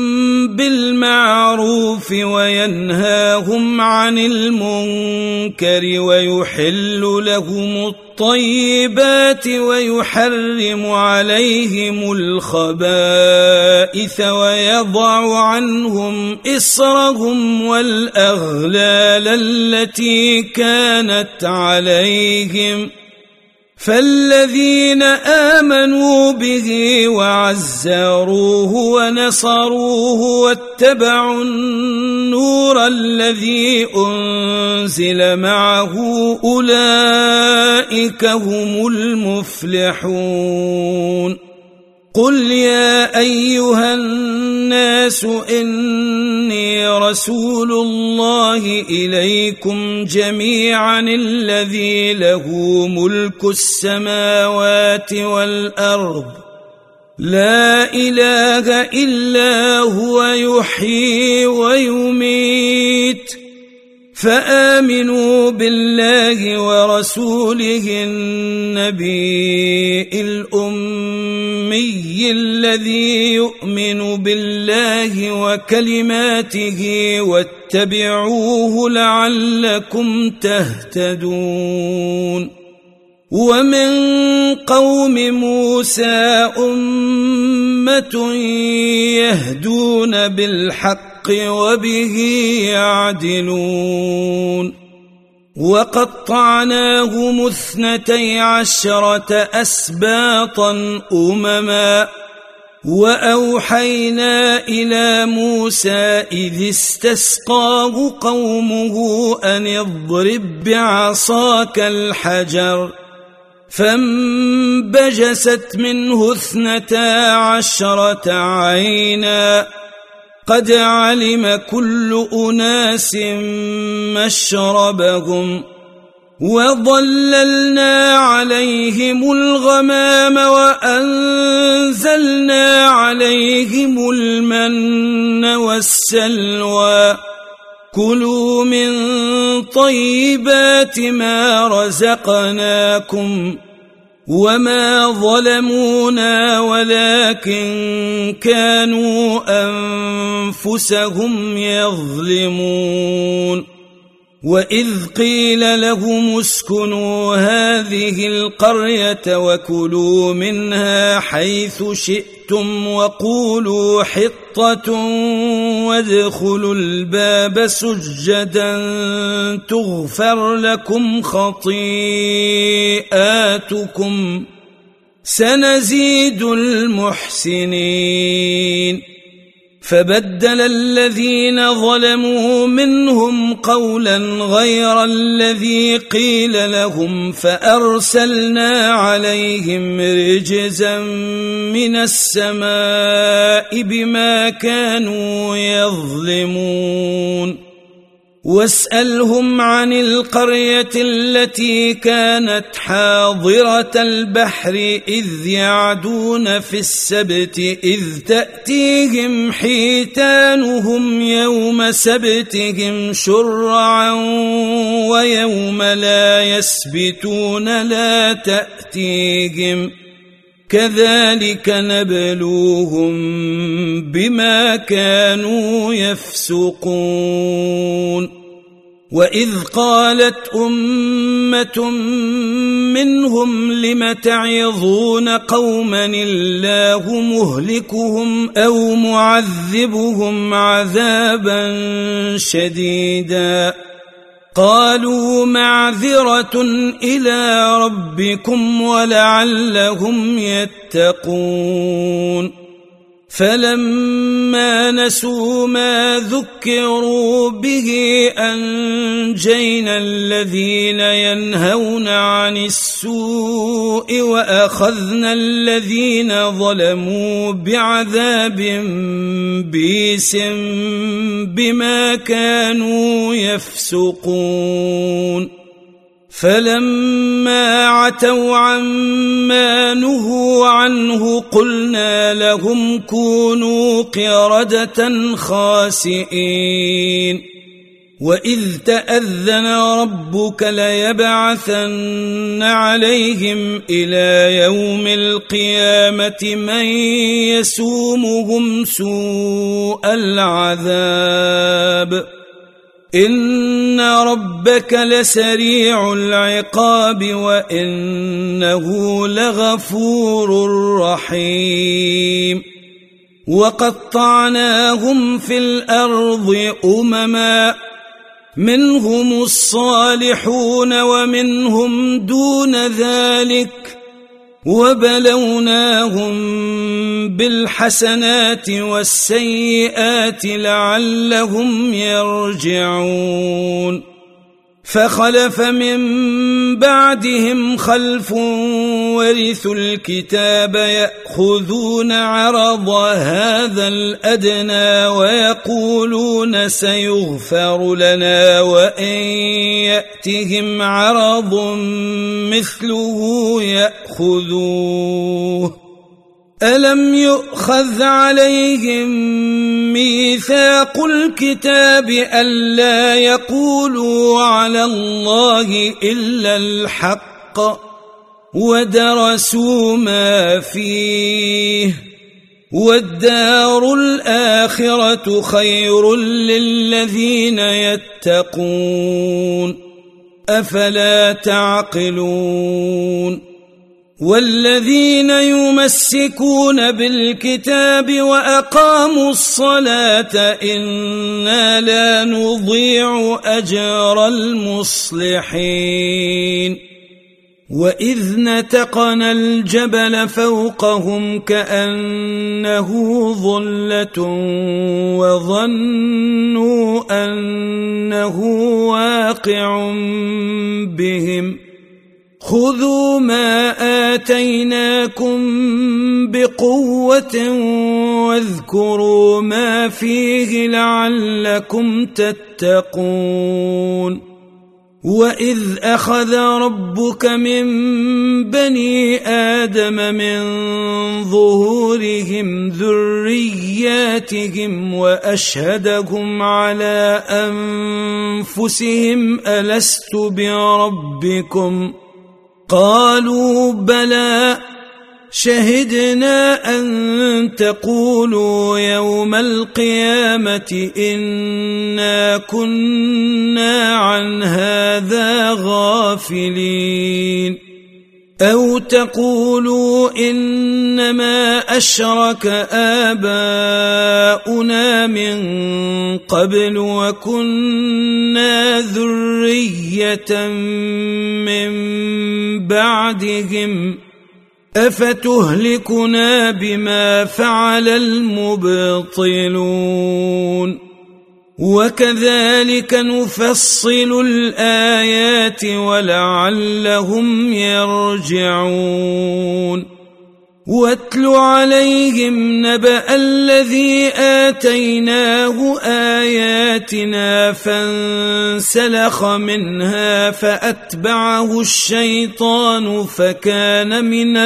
بالمعروف وينهاهم عن المنكر ويحل لهم الطيبات ويحرم عليهم الخبائث ويضع عنهم إصرهم والأغلال التي كانت عليهم فالذين آمنوا به وعزروه ونصروه واتبعوا النور الذي أنزل معه أولئك هم المفلحون قل يا أيها الناس إني رسول الله إليكم جميعا الذي له ملك السماوات والأرض لا إله إلا هو يحيي ويميت فآمنوا بالله ورسوله النبي الأمي الذي يؤمن بالله وكلماته واتبعوه لعلكم تهتدون ومن قوم موسى أمة يهدون بالحق وبه يعدلون وقطعناهم اثنتي عشرة أسباطا أمما وأوحينا إلى موسى إذ استسقاه قومه أن اضرب بعصاك الحجر فانبجست منه اثنتا عشرة عينا قد علم كل أناس مشربهم وظللنا عليهم الغمام وأنزلنا عليهم المن والسلوى كلوا من طيبات ما رزقناكم وما ظلمونا ولكن كانوا أنفسهم يظلمون وإذ قيل لهم اسكنوا هذه القرية وكلوا منها حيث شئتم وقولوا حطة وادخلوا الباب سجدا تغفر لكم خطيئاتكم سنزيد المحسنين فبدل الذين ظلموا منهم قولا غير الذي قيل لهم فأرسلنا عليهم رجزا من السماء بما كانوا يظلمون واسألهم عن القرية التي كانت حاضرة البحر إذ يعدون في السبت إذ تأتيهم حيتانهم يوم سبتهم شرعا ويوم لا يسبتون لا تأتيهم كذلك نبلوهم بما كانوا يفسقون وإذ قالت أمة منهم لم تعظون قوما الله مهلكهم أو معذبهم عذابا شديدا قالوا معذرة إلى ربكم ولعلهم يتقون فلما نسوا ما ذكروا به أنجينا الذين ينهون عن السوء وأخذنا الذين ظلموا بعذاب بئيس بما كانوا يفسقون فلما عتوا عما نهوا عنه قلنا لهم كونوا قردة خاسئين وإذ تأذن ربك ليبعثن عليهم إلى يوم القيامة من يسومهم سوء العذاب إن ربك لسريع العقاب وإنه لغفور رحيم وقطعناهم في الأرض أمما منهم الصالحون ومنهم دون ذلك وبلوناهم بالحسنات والسيئات لعلهم يرجعون فخلف من بعدهم خلف ورثوا الكتاب يأخذون عرض هذا الأدنى ويقولون سيغفر لنا وإن يأتهم عرض مثله يأخذوه ألم يؤخذ عليهم ميثاق الكتاب ألا يقولوا على الله إلا الحق ودرسوا ما فيه والدار الآخرة خير للذين يتقون أفلا تعقلون والذين يمسكون بالكتاب وأقاموا الصلاة إنا لا نضيع أجر المصلحين وإذ نتقنا الجبل فوقهم كأنه ظلة وظنوا أنه واقع بهم خذوا ما آتيناكم بقوة واذكروا ما فيه لعلكم تتقون وإذ أخذ ربك من بني آدم من ظهورهم ذرياتهم وأشهدهم على أنفسهم ألست بربكم قالوا بلى شهدنا أن تقولوا يوم القيامة إنا كنا عن هذا غافلين أو تقولوا إنما أشرك آباؤنا من قبل وكنا ذرية من بعدهم أفتهلكنا بما فعل المبطلون وكذلك نفصل الآيات ولعلهم يرجعون واتل عليهم نبأ الذي آتيناه آياتنا فانسلخ منها فأتبعه الشيطان فكان من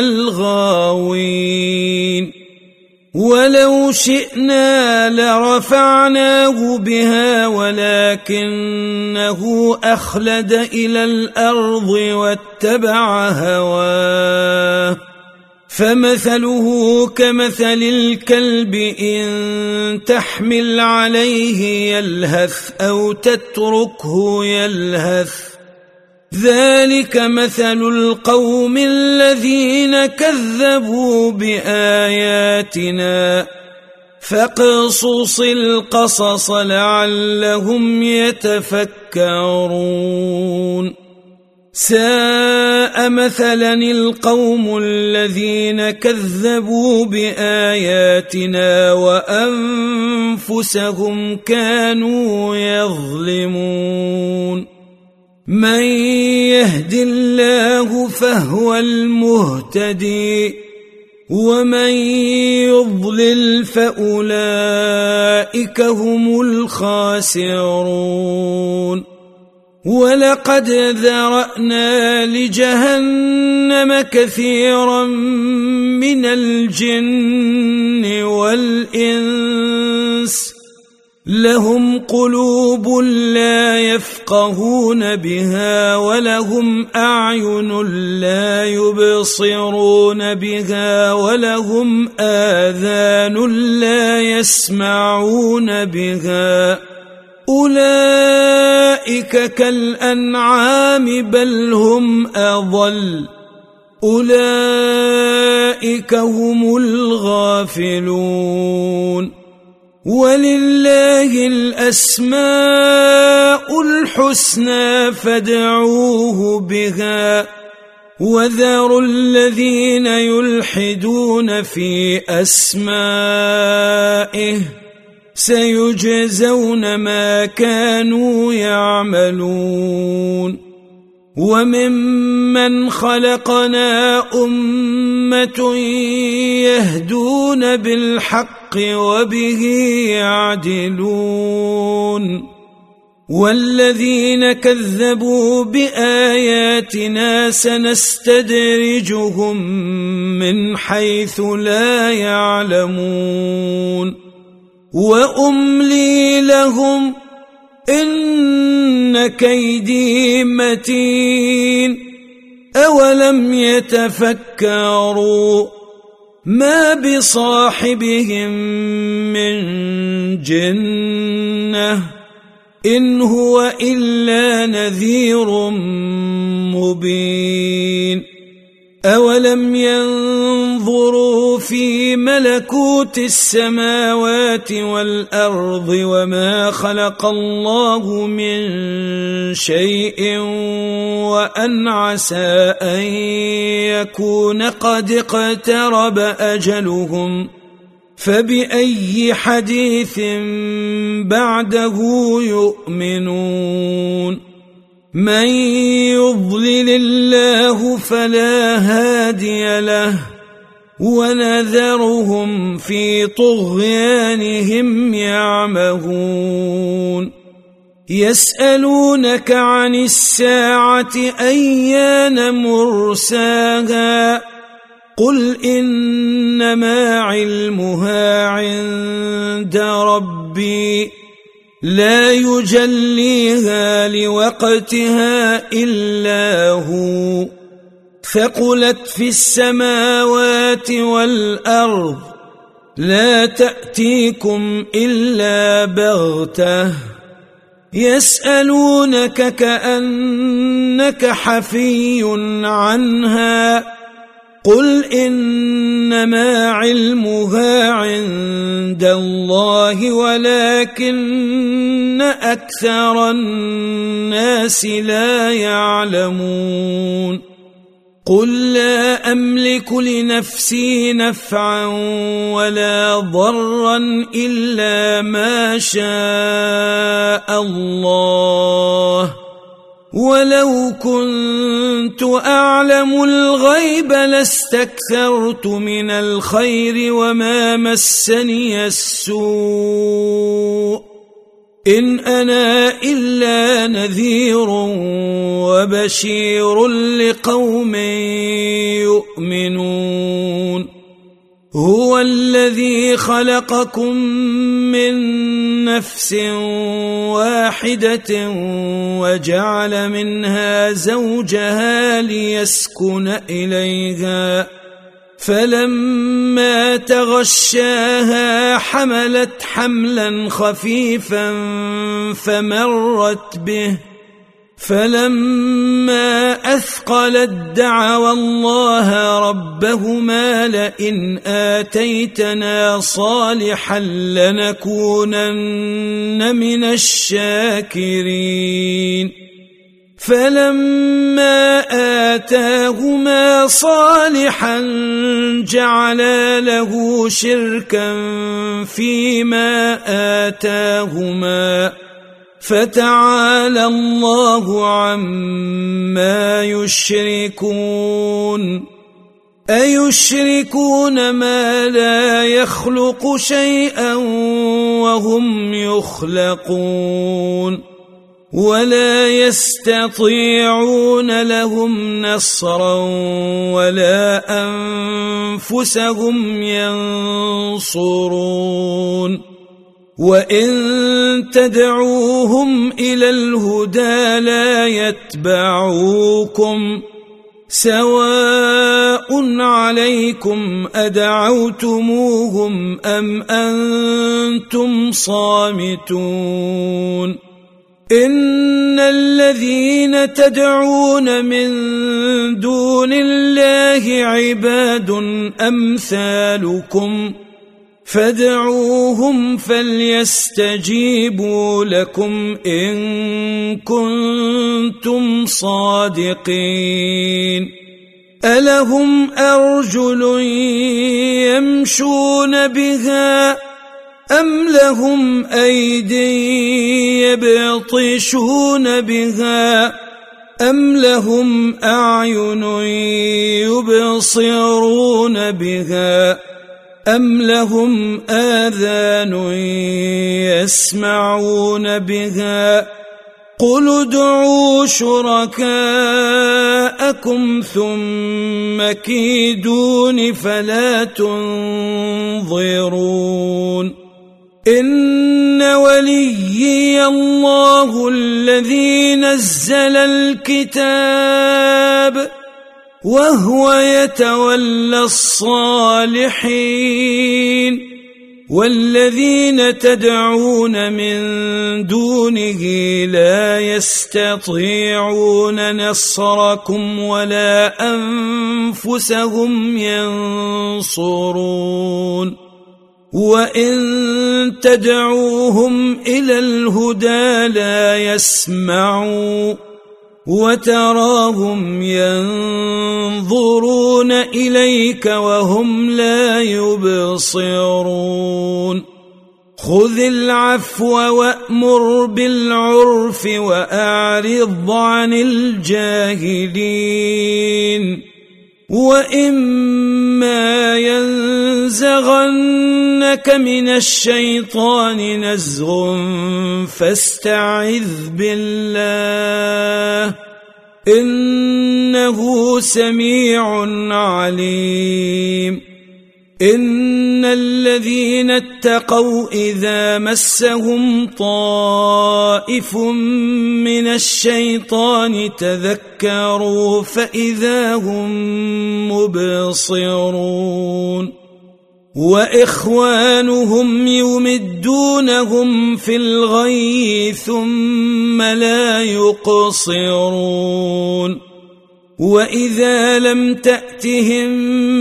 الغاوين ولو شئنا لرفعناه بها ولكنه أخلد إلى الأرض واتبع هواه فمثله كمثل الكلب إن تحمل عليه يلهث أو تتركه يلهث ذلك مثل القوم الذين كذبوا بآياتنا فاقصص القصص لعلهم يتفكرون ساء مثلا القوم الذين كذبوا بآياتنا وأنفسهم كانوا يظلمون من يهد الله فهو المهتدي ومن يضلل فأولئك هم الخاسرون ولقد ذرأنا لجهنم كثيرا من الجن والإنس لهم قلوب لا يفقهون بها ولهم أعين لا يبصرون بها ولهم آذان لا يسمعون بها أولئك كالأنعام بل هم أضل أولئك هم الغافلون ولله الأسماء الحسنى فادعوه بها وذروا الذين يلحدون في أسمائه سيجزون ما كانوا يعملون وممن خلقنا أمة يهدون بالحق وبه يعدلون والذين كذبوا بآياتنا سنستدرجهم من حيث لا يعلمون وأملي لهم إن كيدي متين أولم يتفكروا ما بصاحبهم من جنة إن هو إلا نذير مبين أولم ينظروا في ملكوت السماوات والأرض وما خلق الله من شيء وأن عسى أن يكون قد اقترب أجلهم فبأي حديث بعده يؤمنون من يضلل الله فلا هادي له ونذرهم في طغيانهم يعمهون يسألونك عن الساعة أيان مرساها قل إنما علمها عند ربي لا يجليها لوقتها إلا هو ثقلت في السماوات والأرض لا تأتيكم إلا بغتة يسألونك كأنك حفي عنها قل إنما علمها عند الله ولكن أكثر الناس لا يعلمون قل لا أملك لنفسي نفعا ولا ضرا إلا ما شاء الله ولو كنت أعلم الغيب لاستكثرت من الخير وما مسني السوء إن أنا إلا نذير وبشير لقوم يؤمنون هو الذي خلقكم من نفس واحدة وجعل منها زوجها ليسكن إليها فلما تغشاها حملت حملا خفيفا فمرت به فلما أثقلت دعوا الله ربهما لئن آتيتنا صالحا لنكونن من الشاكرين فلما آتاهما صالحا جعلا له شركا فيما آتاهما فتعالى الله عما يشركون أيشركون ما لا يخلق شيئا وهم يخلقون ولا يستطيعون لهم نصرا ولا أنفسهم ينصرون وإن تدعوهم إلى الهدى لا يتبعوكم سواء عليكم أدعوتموهم أم أنتم صامتون إن الذين تدعون من دون الله عباد أمثالكم فادعوهم فليستجيبوا لكم إن كنتم صادقين ألهم أرجل يمشون بها أم لهم أيدي يبطشون بها أم لهم أعين يبصرون بها أم لهم آذان يسمعون بها قل ادعوا شركاءكم ثم كيدون فلا تنظرون إن وليي الله الذي نزل الكتاب وهو يتولى الصالحين والذين تدعون من دونه لا يستطيعون نصركم ولا أنفسهم ينصرون وإن تدعوهم إلى الهدى لا يسمعوا وتراهم ينظرون إليك وهم لا يبصرون خذ العفو وأمر بالعرف وأعرض عن الجاهلين وإما ينزغنك من الشيطان نزغ فاستعذ بالله إنه سميع عليم إن الذين اتقوا إذا مسهم طائف من الشيطان تذكروا فإذا هم مبصرون وإخوانهم يمدونهم في الغي ثم لا يقصرون وإذا لم تأتهم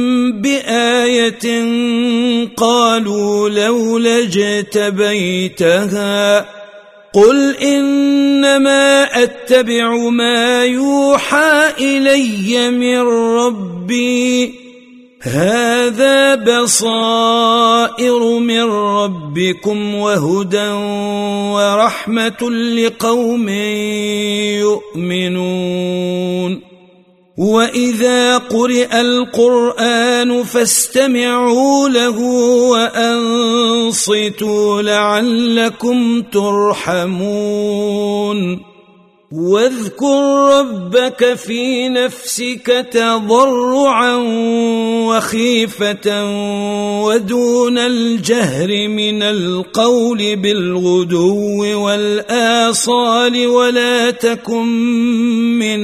بآية قالوا لولا اجتبيتها قل إنما أتبع ما يوحى إلي من ربي هذا بصائر من ربكم وهدى ورحمة لقوم يؤمنون وإذا قرئ القرآن فاستمعوا له وأنصتوا لعلكم ترحمون واذكر ربك في نفسك تضرعا وخيفة ودون الجهر من القول بالغدو والآصال ولا تكن من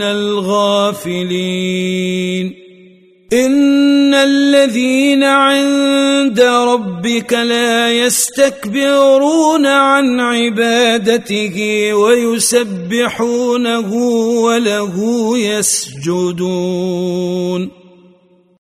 الغافلين إن الذين عند ربك لا يستكبرون عن عبادته ويسبحونه وله يسجدون